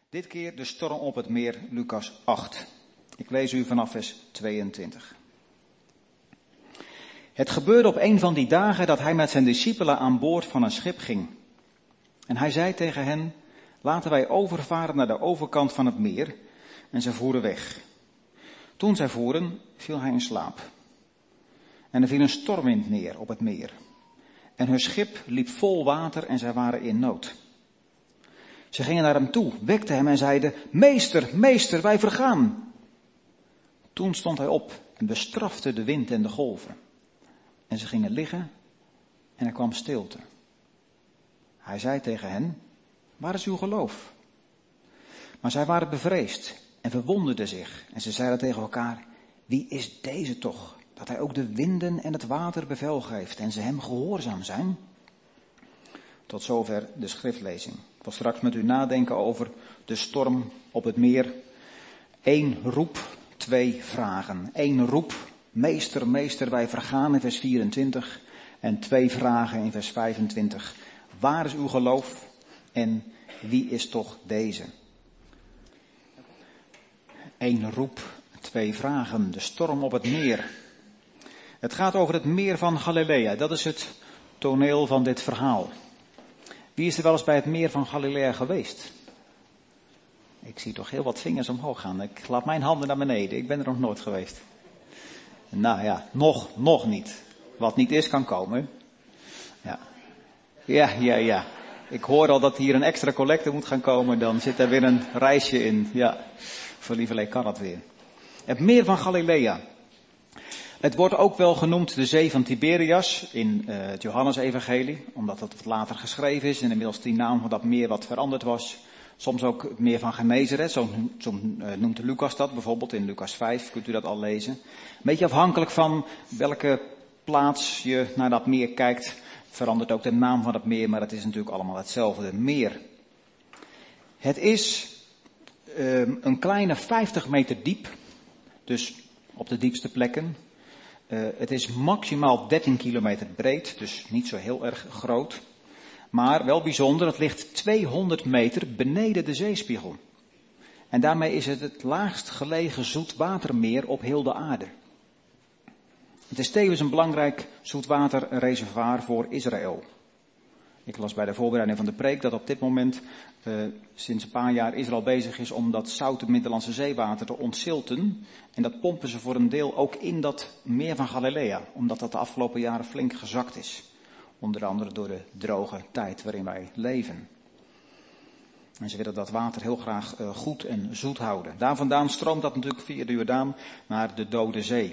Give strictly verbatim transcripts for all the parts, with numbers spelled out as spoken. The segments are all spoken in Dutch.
Dit keer de storm op het meer, Lucas acht. Ik lees u vanaf vers tweeëntwintig. Het gebeurde op een van die dagen dat hij met zijn discipelen aan boord van een schip ging. En hij zei tegen hen, laten wij overvaren naar de overkant van het meer. En zij voeren weg. Toen zij voeren, viel hij in slaap. En er viel een stormwind neer op het meer. En hun schip liep vol water en zij waren in nood. Ze gingen naar hem toe, wekten hem en zeiden, meester, meester, wij vergaan. Toen stond hij op en bestrafte de wind en de golven. En ze gingen liggen en er kwam stilte. Hij zei tegen hen, waar is uw geloof? Maar zij waren bevreesd en verwonderden zich. En ze zeiden tegen elkaar, wie is deze toch, dat hij ook de winden en het water bevel geeft en ze hem gehoorzaam zijn? Tot zover de schriftlezing. Ik wil straks met u nadenken over de storm op het meer. Eén roep, twee vragen. Eén roep, meester, meester, wij vergaan in vers vierentwintig. En twee vragen in vers vijfentwintig. Waar is uw geloof en wie is toch deze? Eén roep, twee vragen. De storm op het meer. Het gaat over het meer van Galilea. Dat is het toneel van dit verhaal. Wie is er wel eens bij het meer van Galilea geweest? Ik zie toch heel wat vingers omhoog gaan. Ik laat mijn handen naar beneden. Ik ben er nog nooit geweest. Nou ja, nog, nog niet. Wat niet is, kan komen. Ja, ja, ja, ja. Ik hoor al dat hier een extra collecte moet gaan komen. Dan zit er weer een reisje in. Ja, voor lieverlee kan dat weer. Het meer van Galilea. Het wordt ook wel genoemd de zee van Tiberias in uh, het Johannes-evangelie, omdat dat wat later geschreven is en inmiddels die naam van dat meer wat veranderd was. Soms ook het meer van Genesaret, zo, zo uh, noemt Lucas dat bijvoorbeeld in Lucas vijf, kunt u dat al lezen. Een beetje afhankelijk van welke plaats je naar dat meer kijkt, verandert ook de naam van het meer, maar het is natuurlijk allemaal hetzelfde meer. Het is uh, een kleine vijftig meter diep, dus op de diepste plekken. Uh, het is maximaal dertien kilometer breed, dus niet zo heel erg groot. Maar wel bijzonder, het ligt tweehonderd meter beneden de zeespiegel. En daarmee is het het laagst gelegen zoetwatermeer op heel de aarde. Het is tevens een belangrijk zoetwaterreservoir voor Israël. Ik las bij de voorbereiding van de preek dat op dit moment, uh, sinds een paar jaar, Israël bezig is om dat zoute Middellandse zeewater te ontzilten. En dat pompen ze voor een deel ook in dat meer van Galilea, omdat dat de afgelopen jaren flink gezakt is. Onder andere door de droge tijd waarin wij leven. En ze willen dat water heel graag uh, goed en zoet houden. Daar vandaan stroomt dat natuurlijk via de Jordaan naar de Dode Zee.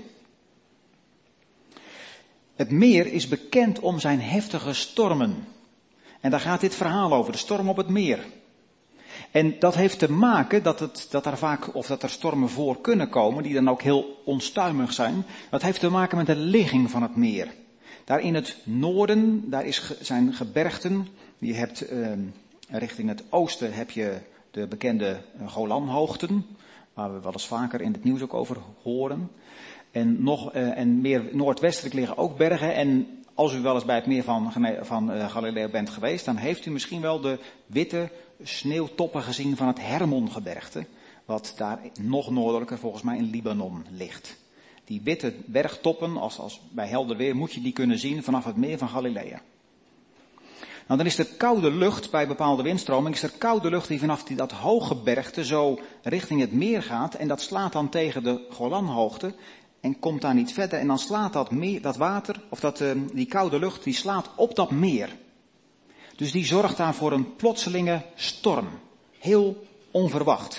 Het meer is bekend om zijn heftige stormen. En daar gaat dit verhaal over, de storm op het meer. En dat heeft te maken dat, het, dat er vaak, of dat er stormen voor kunnen komen, die dan ook heel onstuimig zijn. Dat heeft te maken met de ligging van het meer. Daar in het noorden, daar is, zijn gebergten. Je hebt uh, richting het oosten heb je de bekende Golanhoogten, waar we wel eens vaker in het nieuws ook over horen. En, nog, uh, en meer noordwestelijk liggen ook bergen. En als u wel eens bij het meer van, van uh, Galilea bent geweest, dan heeft u misschien wel de witte sneeuwtoppen gezien van het Hermongebergte, wat daar nog noordelijker volgens mij in Libanon ligt. Die witte bergtoppen, als, als bij helder weer, moet je die kunnen zien vanaf het meer van Galilea. Nou, dan is er koude lucht, bij bepaalde windstroming, is er koude lucht die vanaf die, dat hoge bergte zo richting het meer gaat. En dat slaat dan tegen de Golanhoogte en komt daar niet verder. En dan slaat dat, meer, dat water, of dat, uh, die koude lucht, die slaat op dat meer. Dus die zorgt daar voor een plotselinge storm. Heel onverwacht.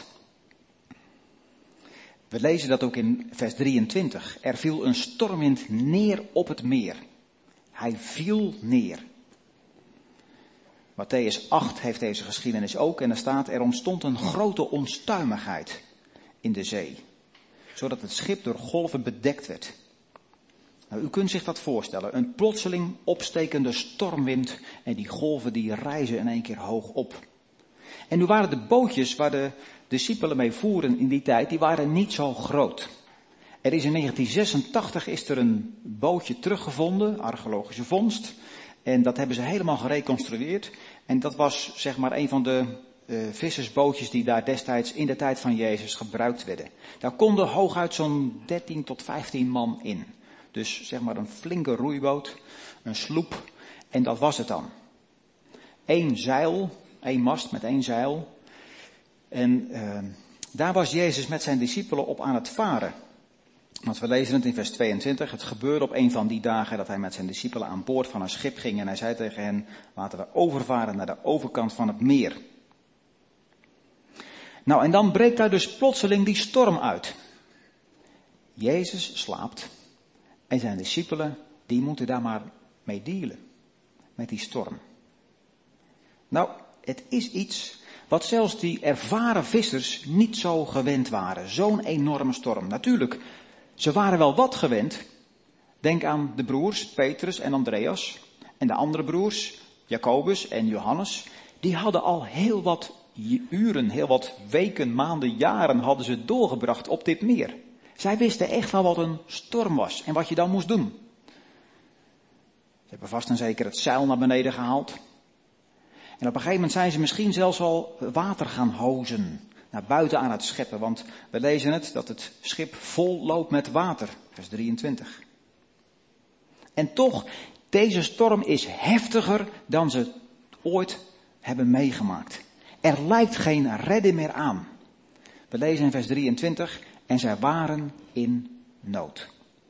We lezen dat ook in vers drieëntwintig. Er viel een stormwind neer op het meer. Hij viel neer. Mattheüs acht heeft deze geschiedenis ook. En er staat, er ontstond een grote onstuimigheid in de zee. Zodat het schip door golven bedekt werd. Nou, u kunt zich dat voorstellen. Een plotseling opstekende stormwind. En die golven die rijzen in één keer hoog op. En nu waren de bootjes waar de discipelen mee voeren in die tijd, die waren niet zo groot. Er is in negentien zesentachtig is er een bootje teruggevonden, archeologische vondst. En dat hebben ze helemaal gereconstrueerd. En dat was zeg maar een van de uh, vissersbootjes die daar destijds in de tijd van Jezus gebruikt werden. Daar konden hooguit zo'n dertien tot vijftien man in. Dus zeg maar een flinke roeiboot, een sloep en dat was het dan. Eén zeil, één mast met één zeil. En uh, daar was Jezus met zijn discipelen op aan het varen. Want we lezen het in vers tweeëntwintig. Het gebeurde op een van die dagen dat hij met zijn discipelen aan boord van een schip ging. En hij zei tegen hen, laten we overvaren naar de overkant van het meer. Nou, en dan breekt daar dus plotseling die storm uit. Jezus slaapt. En zijn discipelen, die moeten daar maar mee dealen. Met die storm. Nou, het is iets wat zelfs die ervaren vissers niet zo gewend waren. Zo'n enorme storm. Natuurlijk, ze waren wel wat gewend. Denk aan de broers, Petrus en Andreas. En de andere broers, Jacobus en Johannes. Die hadden al heel wat uren, heel wat weken, maanden, jaren hadden ze doorgebracht op dit meer. Zij wisten echt wel wat een storm was en wat je dan moest doen. Ze hebben vast en zeker het zeil naar beneden gehaald. En op een gegeven moment zijn ze misschien zelfs al water gaan hozen. Naar buiten aan het scheppen. Want we lezen het dat het schip vol loopt met water. Vers drieëntwintig. En toch, deze storm is heftiger dan ze ooit hebben meegemaakt. Er lijkt geen redden meer aan. We lezen in vers drieëntwintig. En zij waren in nood.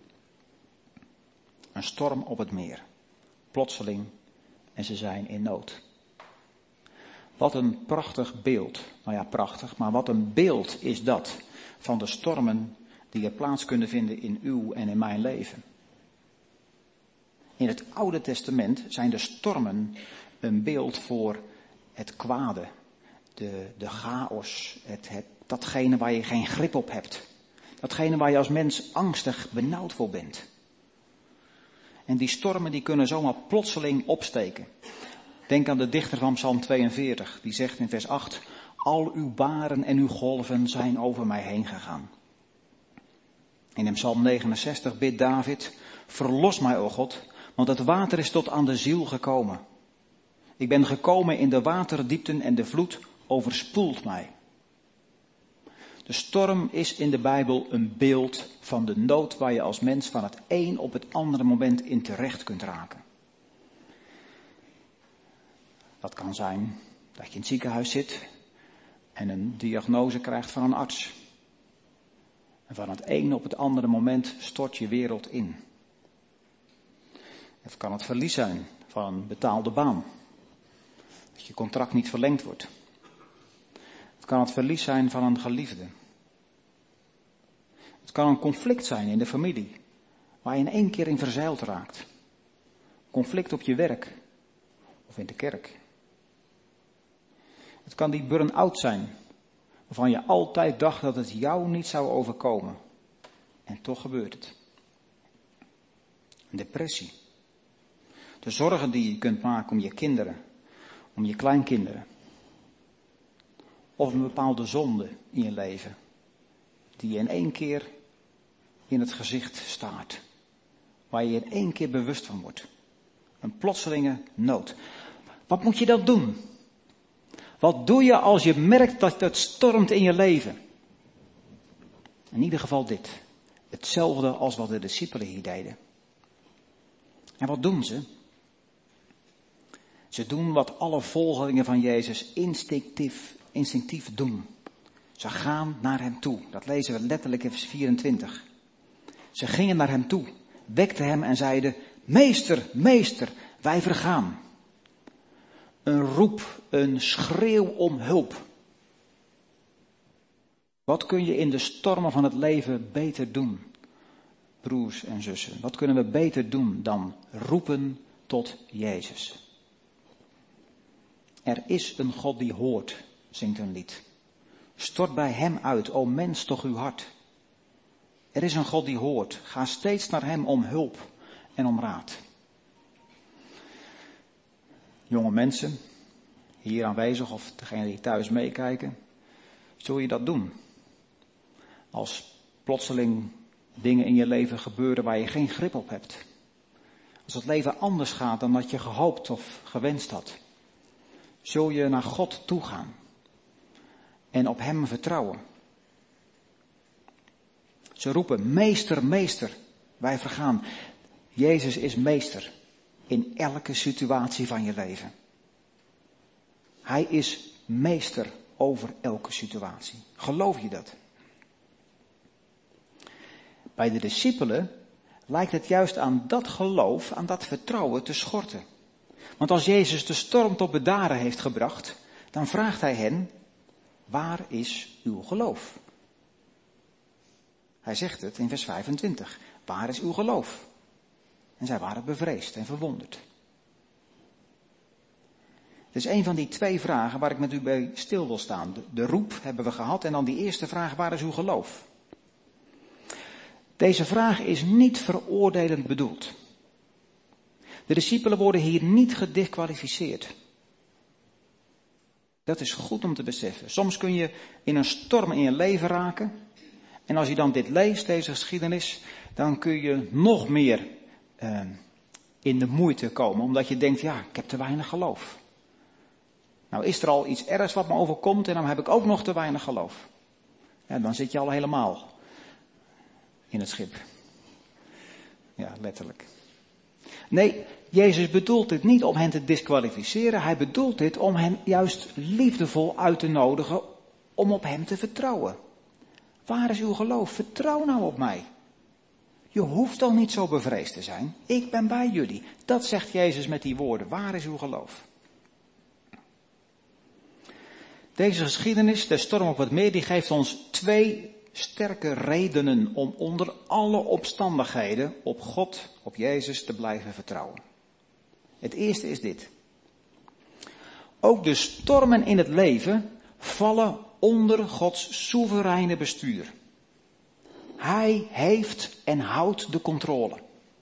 Een storm op het meer. Plotseling. En ze zijn in nood. Wat een prachtig beeld. Nou ja, prachtig, maar wat een beeld is dat van de stormen die er plaats kunnen vinden in uw en in mijn leven. In het Oude Testament zijn de stormen een beeld voor het kwade, de, de chaos, het, het, datgene waar je geen grip op hebt. Datgene waar je als mens angstig benauwd voor bent. En die stormen die kunnen zomaar plotseling opsteken. Denk aan de dichter van Psalm tweeënveertig, die zegt in vers acht, al uw baren en uw golven zijn over mij heen gegaan. En in Psalm negenenzestig bidt David, verlos mij, o God, want het water is tot aan de ziel gekomen. Ik ben gekomen in de waterdiepten en de vloed overspoelt mij. De storm is in de Bijbel een beeld van de nood waar je als mens van het een op het andere moment in terecht kunt raken. Dat kan zijn dat je in het ziekenhuis zit en een diagnose krijgt van een arts. En van het een op het andere moment stort je wereld in. Het kan het verlies zijn van een betaalde baan. Dat je contract niet verlengd wordt. Het kan het verlies zijn van een geliefde. Het kan een conflict zijn in de familie, waar je in één keer in verzeild raakt. Conflict op je werk of in de kerk. Het kan die burn-out zijn, waarvan je altijd dacht dat het jou niet zou overkomen. En toch gebeurt het. Een depressie. De zorgen die je kunt maken om je kinderen, om je kleinkinderen. Of een bepaalde zonde in je leven, die je in één keer in het gezicht staart. Waar je in één keer bewust van wordt. Een plotselinge nood. Wat moet je dan doen? Wat doe je als je merkt dat het stormt in je leven? In ieder geval dit. Hetzelfde als wat de discipelen hier deden. En wat doen ze? Ze doen wat alle volgelingen van Jezus instinctief, instinctief doen. Ze gaan naar hem toe. Dat lezen we letterlijk in vers vierentwintig. Ze gingen naar hem toe, wekten hem en zeiden, meester, meester, wij vergaan. Een roep, een schreeuw om hulp. Wat kun je in de stormen van het leven beter doen, broers en zussen? Wat kunnen we beter doen dan roepen tot Jezus? Er is een God die hoort, zingt een lied. Stort bij hem uit, o mens toch uw hart. Er is een God die hoort. Ga steeds naar hem om hulp en om raad. Jonge mensen, hier aanwezig of degenen die thuis meekijken, zul je dat doen? Als plotseling dingen in je leven gebeuren waar je geen grip op hebt. Als het leven anders gaat dan wat je gehoopt of gewenst had. Zul je naar God toe gaan en op hem vertrouwen. Ze roepen, meester, meester, wij vergaan. Jezus is meester in elke situatie van je leven. Hij is meester over elke situatie. Geloof je dat? Bij de discipelen lijkt het juist aan dat geloof, aan dat vertrouwen te schorten. Want als Jezus de storm tot bedaren heeft gebracht, dan vraagt hij hen, waar is uw geloof? Hij zegt het in vers vijfentwintig, waar is uw geloof? En zij waren bevreesd en verwonderd. Het is een van die twee vragen waar ik met u bij stil wil staan. De, de roep hebben we gehad en dan die eerste vraag, waar is uw geloof? Deze vraag is niet veroordelend bedoeld. De discipelen worden hier niet gediskwalificeerd. Dat is goed om te beseffen. Soms kun je in een storm in je leven raken. En als je dan dit leest, deze geschiedenis, dan kun je nog meer uh, in de moeite komen. Omdat je denkt, ja, ik heb te weinig geloof. Nou is er al iets ergs wat me overkomt en dan heb ik ook nog te weinig geloof. Ja, dan zit je al helemaal in het schip. Ja, letterlijk. Nee, Jezus bedoelt dit niet om hen te diskwalificeren. Hij bedoelt dit om hen juist liefdevol uit te nodigen om op hem te vertrouwen. Waar is uw geloof? Vertrouw nou op mij. Je hoeft al niet zo bevreesd te zijn. Ik ben bij jullie. Dat zegt Jezus met die woorden. Waar is uw geloof? Deze geschiedenis, de storm op het meer, die geeft ons twee sterke redenen om onder alle omstandigheden op God, op Jezus te blijven vertrouwen. Het eerste is dit. Ook de stormen in het leven vallen onder Gods soevereine bestuur. Hij heeft en houdt de controle.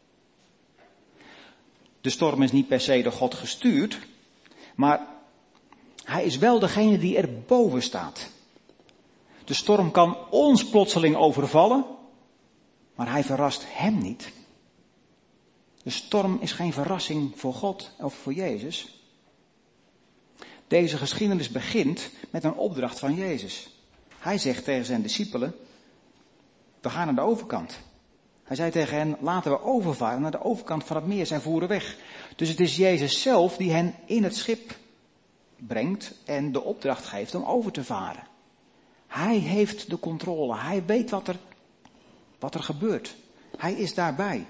De storm is niet per se door God gestuurd, maar hij is wel degene die er boven staat. De storm kan ons plotseling overvallen, maar hij verrast hem niet. De storm is geen verrassing voor God of voor Jezus. Deze geschiedenis begint met een opdracht van Jezus. Hij zegt tegen zijn discipelen, we gaan naar de overkant. Hij zei tegen hen, laten we overvaren naar de overkant van het meer, zij voeren weg. Dus het is Jezus zelf die hen in het schip brengt en de opdracht geeft om over te varen. Hij heeft de controle. Hij weet wat er, wat er gebeurt. Hij is daarbij.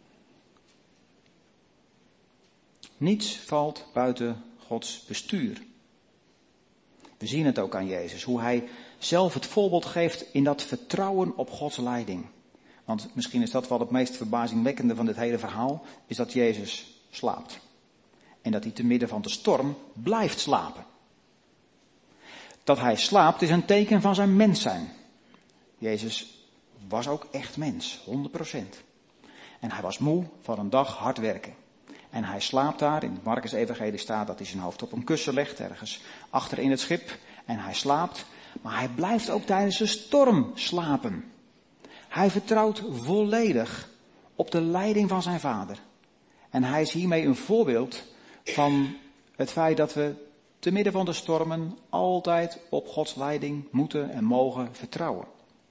Niets valt buiten Gods bestuur. We zien het ook aan Jezus, hoe hij zelf het voorbeeld geeft in dat vertrouwen op Gods leiding. Want misschien is dat wel het meest verbazingwekkende van dit hele verhaal, is dat Jezus slaapt. En dat hij te midden van de storm blijft slapen. Dat hij slaapt is een teken van zijn mens zijn. Jezus was ook echt mens, honderd procent. En hij was moe van een dag hard werken. En hij slaapt daar, in het Marcus evangelie staat dat hij zijn hoofd op een kussen legt, ergens achter in het schip. En hij slaapt, maar hij blijft ook tijdens de storm slapen. Hij vertrouwt volledig op de leiding van zijn vader. En hij is hiermee een voorbeeld van het feit dat we te midden van de stormen altijd op Gods leiding moeten en mogen vertrouwen.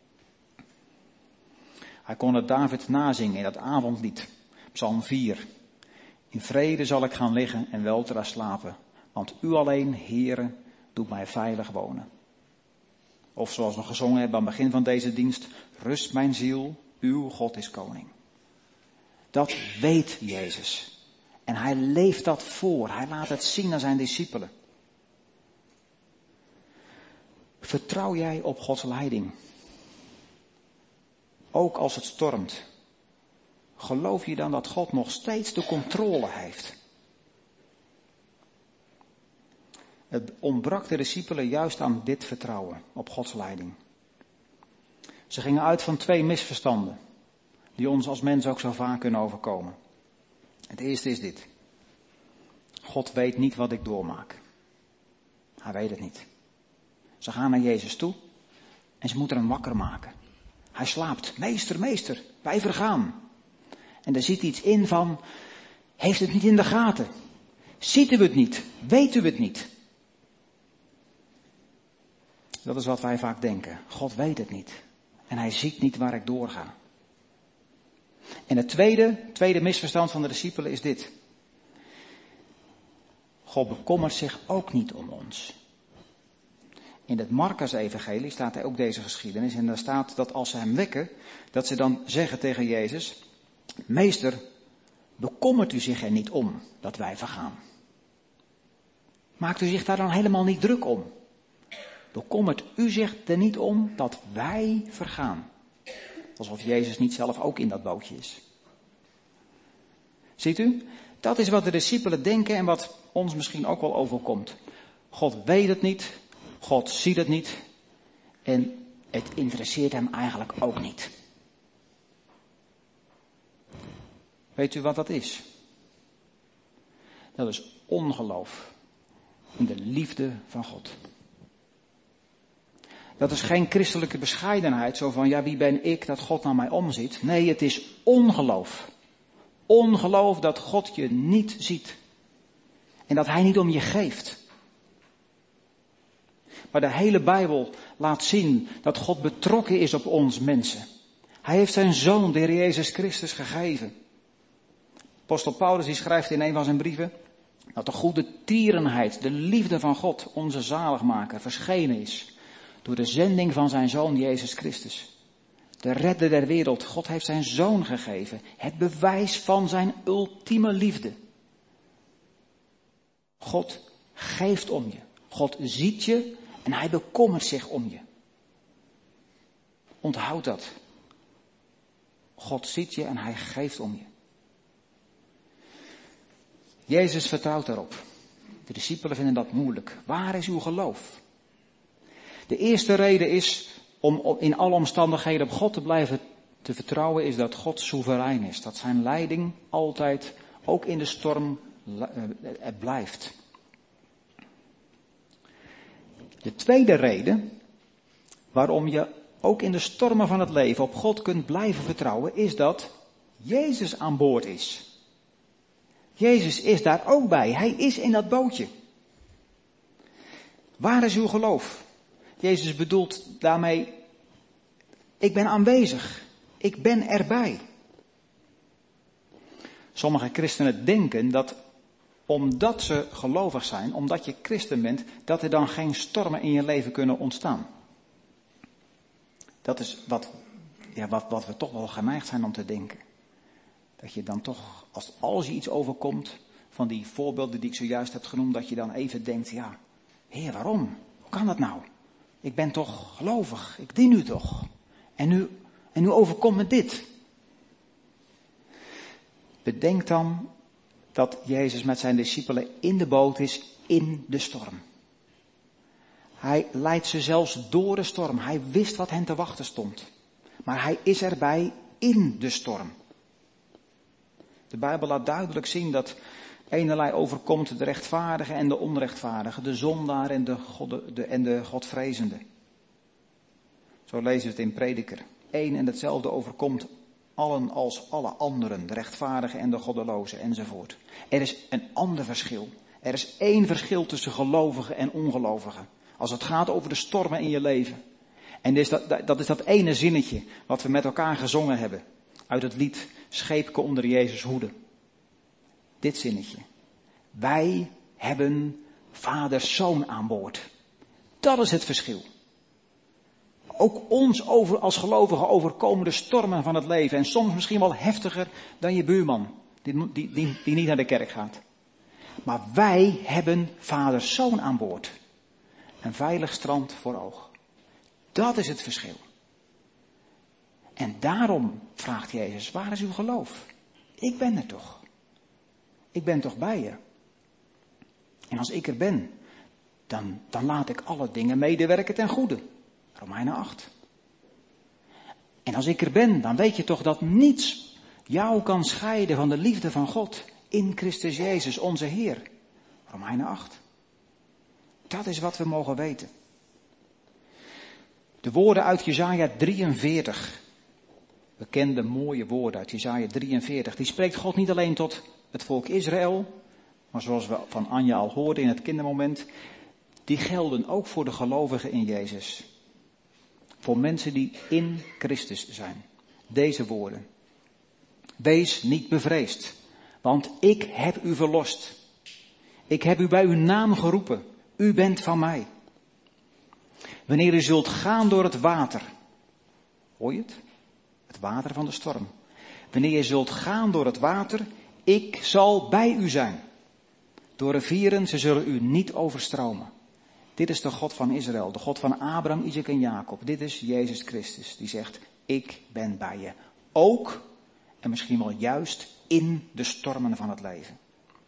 Hij kon het David nazingen in dat avondlied, Psalm vier. In vrede zal ik gaan liggen en welteru slapen, want u alleen, Heere, doet mij veilig wonen. Of zoals we gezongen hebben aan het begin van deze dienst, rust mijn ziel, uw God is koning. Dat weet Jezus. En hij leeft dat voor. Hij laat het zien aan zijn discipelen. Vertrouw jij op Gods leiding? Ook als het stormt. Geloof je dan dat God nog steeds de controle heeft? Het ontbrak de discipelen juist aan dit vertrouwen op Gods leiding. Ze gingen uit van twee misverstanden, die ons als mens ook zo vaak kunnen overkomen. Het eerste is dit. God weet niet wat ik doormaak. Hij weet het niet. Ze gaan naar Jezus toe en ze moeten hem wakker maken. Hij slaapt. Meester, meester, wij vergaan. En er zit iets in van, heeft het niet in de gaten? Ziet u het niet? Weet u het niet? Dat is wat wij vaak denken. God weet het niet. En hij ziet niet waar ik doorga. En het tweede, tweede misverstand van de discipelen is dit. God bekommert zich ook niet om ons. In het Marcus-evangelie staat er ook deze geschiedenis. En daar staat dat als ze hem wekken, dat ze dan zeggen tegen Jezus: Meester, bekommert u zich er niet om dat wij vergaan? Maakt u zich daar dan helemaal niet druk om? Bekommert u zich er niet om dat wij vergaan? Alsof Jezus niet zelf ook in dat bootje is. Ziet u? Dat is wat de discipelen denken en wat ons misschien ook wel overkomt. God weet het niet. God ziet het niet. En het interesseert hem eigenlijk ook niet. Weet u wat dat is? Dat is ongeloof in de liefde van God. Dat is geen christelijke bescheidenheid, zo van ja, wie ben ik dat God naar mij omziet. Nee, het is ongeloof. Ongeloof dat God je niet ziet. En dat hij niet om je geeft. Maar de hele Bijbel laat zien dat God betrokken is op ons mensen. Hij heeft zijn Zoon, de Heer Jezus Christus, gegeven. Apostel Paulus die schrijft in een van zijn brieven dat de goede tierenheid, de liefde van God, onze zaligmaker, verschenen is door de zending van zijn Zoon Jezus Christus. De redder der wereld. God heeft zijn Zoon gegeven. Het bewijs van zijn ultieme liefde. God geeft om je. God ziet je en hij bekommert zich om je. Onthoud dat. God ziet je en hij geeft om je. Jezus vertrouwt daarop. De discipelen vinden dat moeilijk. Waar is uw geloof? De eerste reden is om in alle omstandigheden op God te blijven te vertrouwen, is dat God soeverein is. Dat zijn leiding altijd, ook in de storm, er blijft. De tweede reden waarom je ook in de stormen van het leven op God kunt blijven vertrouwen, is dat Jezus aan boord is. Jezus is daar ook bij. Hij is in dat bootje. Waar is uw geloof? Jezus bedoelt daarmee, ik ben aanwezig. Ik ben erbij. Sommige christenen denken dat omdat ze gelovig zijn, omdat je christen bent, dat er dan geen stormen in je leven kunnen ontstaan. Dat is wat, ja, wat, wat we toch wel geneigd zijn om te denken. Dat je dan toch, als, als je iets overkomt, van die voorbeelden die ik zojuist heb genoemd, dat je dan even denkt, ja, Heer, waarom? Hoe kan dat nou? Ik ben toch gelovig, ik dien u toch. En nu, en nu overkomt me dit. Bedenk dan dat Jezus met zijn discipelen in de boot is in de storm. Hij leidt ze zelfs door de storm. Hij wist wat hen te wachten stond. Maar hij is erbij in de storm. De Bijbel laat duidelijk zien dat enerlei overkomt de rechtvaardige en de onrechtvaardige, de zondaar en de, God, de, en de godvrezende. Zo lezen we het in Prediker. Eén en hetzelfde overkomt allen als alle anderen, de rechtvaardigen en de goddelozen enzovoort. Er is een ander verschil. Er is één verschil tussen gelovigen en ongelovigen. Als het gaat over de stormen in je leven. En is dat, dat is dat ene zinnetje wat we met elkaar gezongen hebben. Uit het lied Scheepke onder Jezus hoede. Dit zinnetje. Wij hebben vaders zoon aan boord. Dat is het verschil. Ook ons over, als gelovigen overkomen de stormen van het leven. En soms misschien wel heftiger dan je buurman. Die, die, die, die niet naar de kerk gaat. Maar wij hebben vaders zoon aan boord. Een veilig strand voor oog. Dat is het verschil. En daarom vraagt Jezus, waar is uw geloof? Ik ben er toch. Ik ben toch bij je. En als ik er ben, dan, dan laat ik alle dingen medewerken ten goede. Romeinen acht. En als ik er ben, dan weet je toch dat niets jou kan scheiden van de liefde van God in Christus Jezus, onze Heer. Romeinen acht. Dat is wat we mogen weten. De woorden uit Jesaja drieënveertig. Bekende mooie woorden uit Jesaja drieënveertig. Die spreekt God niet alleen tot het volk Israël, maar zoals we van Anja al hoorden in het kindermoment, die gelden ook voor de gelovigen in Jezus. Voor mensen die in Christus zijn. Deze woorden. Wees niet bevreesd, want ik heb u verlost. Ik heb u bij uw naam geroepen. U bent van mij. Wanneer u zult gaan door het water. Hoor je het? Het water van de storm. Wanneer je zult gaan door het water, ik zal bij u zijn. Door rivieren, ze zullen u niet overstromen. Dit is de God van Israël, de God van Abraham, Isaac en Jacob. Dit is Jezus Christus, die zegt, ik ben bij je. Ook, en misschien wel juist, in de stormen van het leven.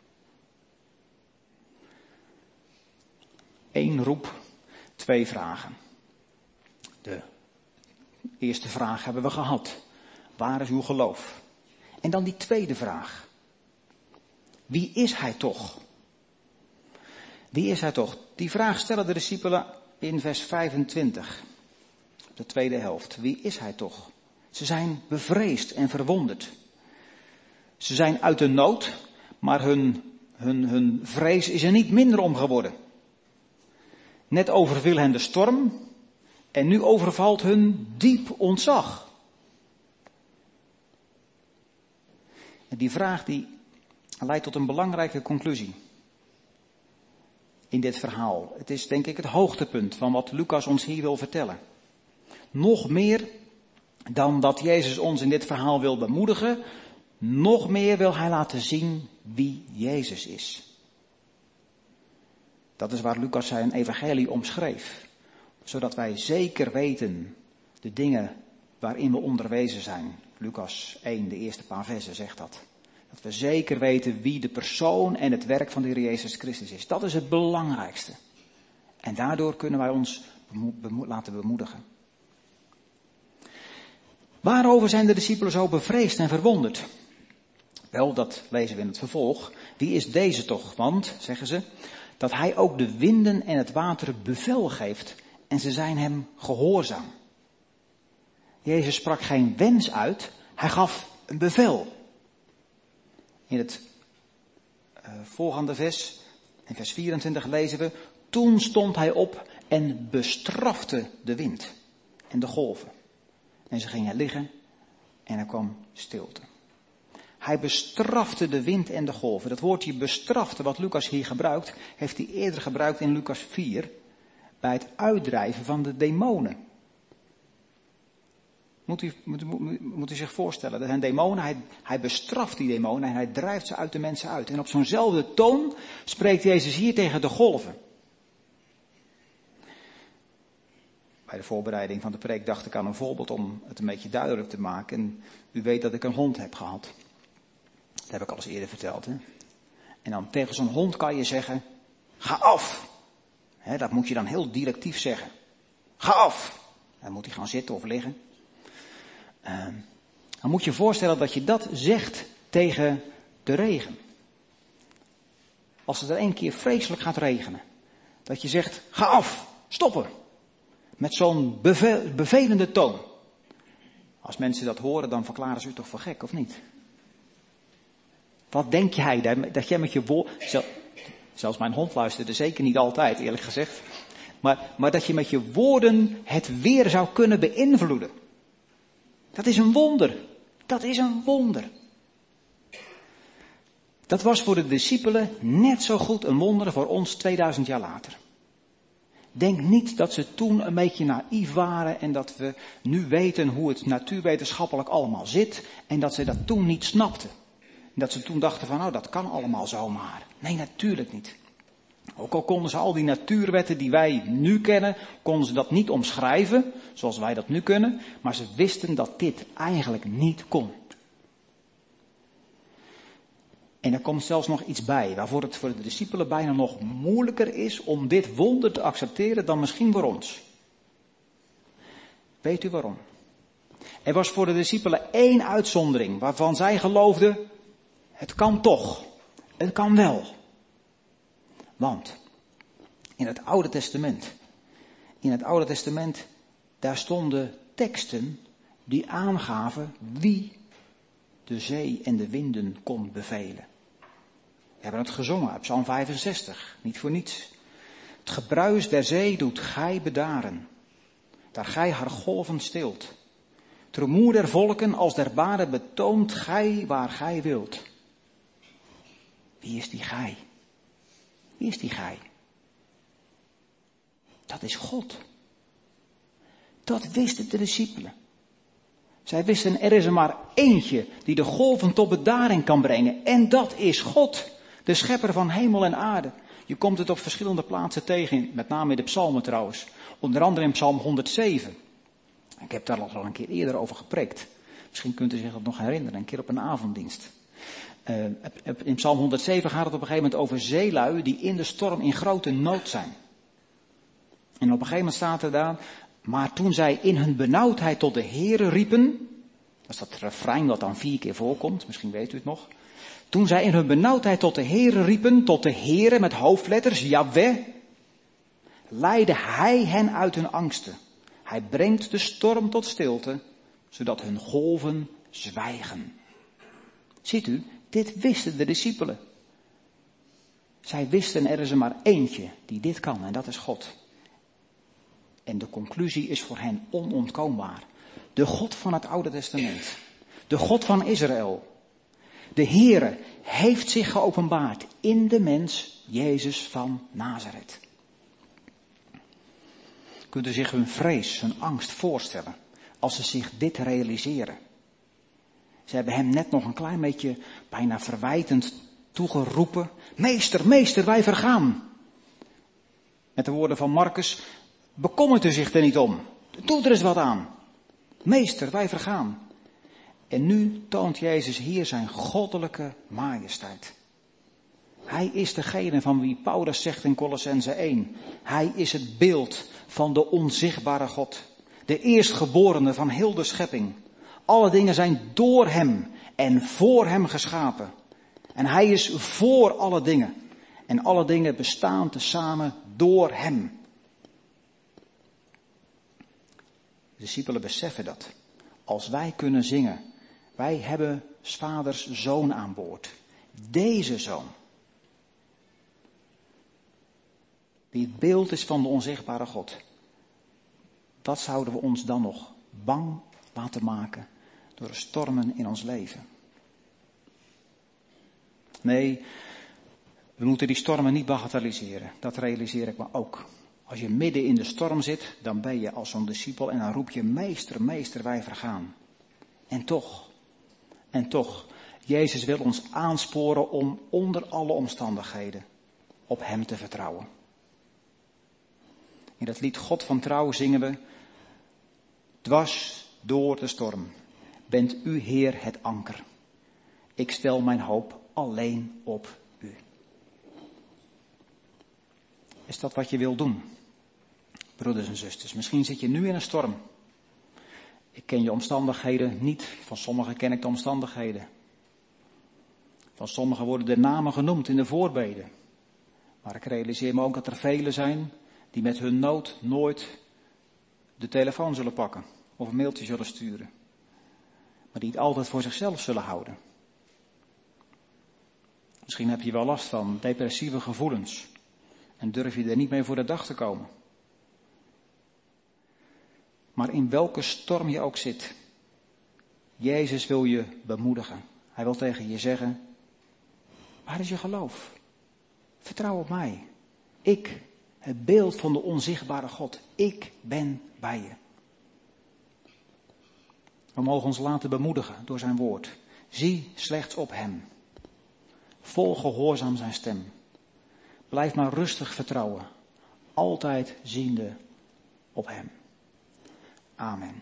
Eén roep, twee vragen. De eerste vraag hebben we gehad. Waar is uw geloof? En dan die tweede vraag. Wie is hij toch? Wie is hij toch? Die vraag stellen de discipelen in vers vijfentwintig. De tweede helft. Wie is hij toch? Ze zijn bevreesd en verwonderd. Ze zijn uit de nood, maar hun, hun, hun vrees is er niet minder om geworden. Net overviel hen de storm en nu overvalt hun diep ontzag. En die vraag die leidt tot een belangrijke conclusie in dit verhaal. Het is denk ik het hoogtepunt van wat Lucas ons hier wil vertellen. Nog meer dan dat Jezus ons in dit verhaal wil bemoedigen, nog meer wil hij laten zien wie Jezus is. Dat is waar Lucas zijn evangelie omschreef. Zodat wij zeker weten de dingen waarin we onderwezen zijn. Lucas één, de eerste paar versen zegt dat. Dat we zeker weten wie de persoon en het werk van de Heer Jezus Christus is. Dat is het belangrijkste. En daardoor kunnen wij ons bemo- bemo- laten bemoedigen. Waarover zijn de discipelen zo bevreesd en verwonderd? Wel, dat lezen we in het vervolg. Wie is deze toch? Want, zeggen ze, dat hij ook de winden en het water bevel geeft en ze zijn hem gehoorzaam. Jezus sprak geen wens uit, hij gaf een bevel. In het uh, volgende vers, in vers vierentwintig lezen we, toen stond hij op en bestrafte de wind en de golven. En ze gingen liggen en er kwam stilte. Hij bestrafte de wind en de golven. Dat woordje bestrafte wat Lucas hier gebruikt, heeft hij eerder gebruikt in Lucas vier, bij het uitdrijven van de demonen. Moet u, moet, moet, moet u zich voorstellen, dat zijn demonen, hij, hij bestraft die demonen en hij drijft ze uit de mensen uit. En op zo'nzelfde toon spreekt Jezus hier tegen de golven. Bij de voorbereiding van de preek dacht ik aan een voorbeeld om het een beetje duidelijk te maken. En u weet dat ik een hond heb gehad. Dat heb ik al eens eerder verteld. Hè? En dan tegen zo'n hond kan je zeggen, ga af. He, dat moet je dan heel directief zeggen. Ga af. Dan moet hij gaan zitten of liggen. Uh, dan moet je je voorstellen dat je dat zegt tegen de regen. Als het er één keer vreselijk gaat regenen. Dat je zegt, ga af, stoppen. Met zo'n beve- bevelende toon. Als mensen dat horen, dan verklaren ze u toch voor gek, of niet? Wat denk jij, dat jij met je woorden, zelfs mijn hond luisterde zeker niet altijd, eerlijk gezegd. Maar, maar dat je met je woorden het weer zou kunnen beïnvloeden. Dat is een wonder. Dat is een wonder. Dat was voor de discipelen net zo goed een wonder voor ons tweeduizend jaar later. Denk niet dat ze toen een beetje naïef waren en dat we nu weten hoe het natuurwetenschappelijk allemaal zit en dat ze dat toen niet snapten. En dat ze toen dachten van nou dat kan allemaal zomaar. Nee, natuurlijk niet. Ook al konden ze al die natuurwetten die wij nu kennen, konden ze dat niet omschrijven zoals wij dat nu kunnen, maar ze wisten dat dit eigenlijk niet kon. En er komt zelfs nog iets bij, waarvoor het voor de discipelen bijna nog moeilijker is om dit wonder te accepteren dan misschien voor ons. Weet u waarom? Er was voor de discipelen één uitzondering, waarvan zij geloofden, het kan toch, het kan wel. Want in het Oude Testament, in het Oude Testament, daar stonden teksten die aangaven wie de zee en de winden kon bevelen. We hebben het gezongen uit Psalm vijfenzestig, niet voor niets. Het gebruis der zee doet gij bedaren, daar gij haar golven stilt. Het rumoer der volken als der baren betoont gij waar gij wilt. Wie is die gij? Wie is die gij? Dat is God. Dat wisten de discipelen. Zij wisten, er is er maar eentje die de golven tot bedaring kan brengen. En dat is God, de schepper van hemel en aarde. Je komt het op verschillende plaatsen tegen, met name in de psalmen trouwens. Onder andere in psalm honderdzeven. Ik heb daar al een keer eerder over gepreekt. Misschien kunt u zich dat nog herinneren, een keer op een avonddienst. Uh, in psalm honderdzeven gaat het op een gegeven moment over zeelui die in de storm in grote nood zijn. En op een gegeven moment staat er daar, maar toen zij in hun benauwdheid tot de Heere riepen, dat is dat refrein wat dan vier keer voorkomt, misschien weet u het nog. Toen zij in hun benauwdheid tot de Heere riepen, tot de Heere met hoofdletters, Yahweh, leidde hij hen uit hun angsten. Hij brengt de storm tot stilte, zodat hun golven zwijgen. Ziet u, dit wisten de discipelen. Zij wisten, er is er maar eentje die dit kan en dat is God. En de conclusie is voor hen onontkoombaar. De God van het Oude Testament. De God van Israël. De Heere heeft zich geopenbaard in de mens Jezus van Nazareth. Kunt u zich hun vrees, hun angst voorstellen als ze zich dit realiseren? Ze hebben hem net nog een klein beetje bijna verwijtend toegeroepen. Meester, meester, wij vergaan. Met de woorden van Marcus, bekommert u zich er niet om. Doe er eens wat aan. Meester, wij vergaan. En nu toont Jezus hier zijn goddelijke majesteit. Hij is degene van wie Paulus zegt in Kolossenzen één. Hij is het beeld van de onzichtbare God. De eerstgeborene van heel de schepping. Alle dingen zijn door hem en voor hem geschapen. En hij is voor alle dingen. En alle dingen bestaan tezamen door hem. De discipelen beseffen dat. Als wij kunnen zingen. Wij hebben 's vaders zoon aan boord. Deze zoon. Die het beeld is van de onzichtbare God. Dat zouden we ons dan nog bang laten maken door de stormen in ons leven. Nee, we moeten die stormen niet bagatelliseren. Dat realiseer ik me ook. Als je midden in de storm zit, dan ben je als zo'n discipel en dan roep je, meester, meester, wij vergaan. En toch, en toch, Jezus wil ons aansporen om onder alle omstandigheden op hem te vertrouwen. In dat lied God van trouw zingen we, dwars door de storm bent u Heer het anker. Ik stel mijn hoop alleen op u. Is dat wat je wil doen, broeders en zusters? Misschien zit je nu in een storm. Ik ken je omstandigheden niet. Van sommigen ken ik de omstandigheden. Van sommigen worden de namen genoemd in de voorbeden. Maar ik realiseer me ook dat er velen zijn die met hun nood nooit de telefoon zullen pakken of een mailtje zullen sturen. Maar die het altijd voor zichzelf zullen houden. Misschien heb je wel last van depressieve gevoelens en durf je er niet mee voor de dag te komen. Maar in welke storm je ook zit, Jezus wil je bemoedigen. Hij wil tegen je zeggen, waar is je geloof? Vertrouw op mij. Ik, het beeld van de onzichtbare God, ik ben bij je. We mogen ons laten bemoedigen door zijn woord. Zie slechts op hem. Volg gehoorzaam zijn stem. Blijf maar rustig vertrouwen. Altijd ziende op hem. Amen.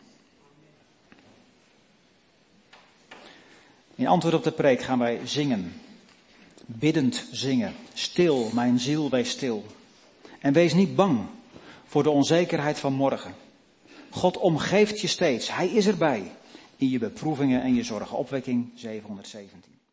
In antwoord op de preek gaan wij zingen. Biddend zingen. Stil, mijn ziel, wees stil. En wees niet bang voor de onzekerheid van morgen. God omgeeft je steeds. Hij is erbij in je beproevingen en je zorgen. Opwekking zevenhonderdzeventien.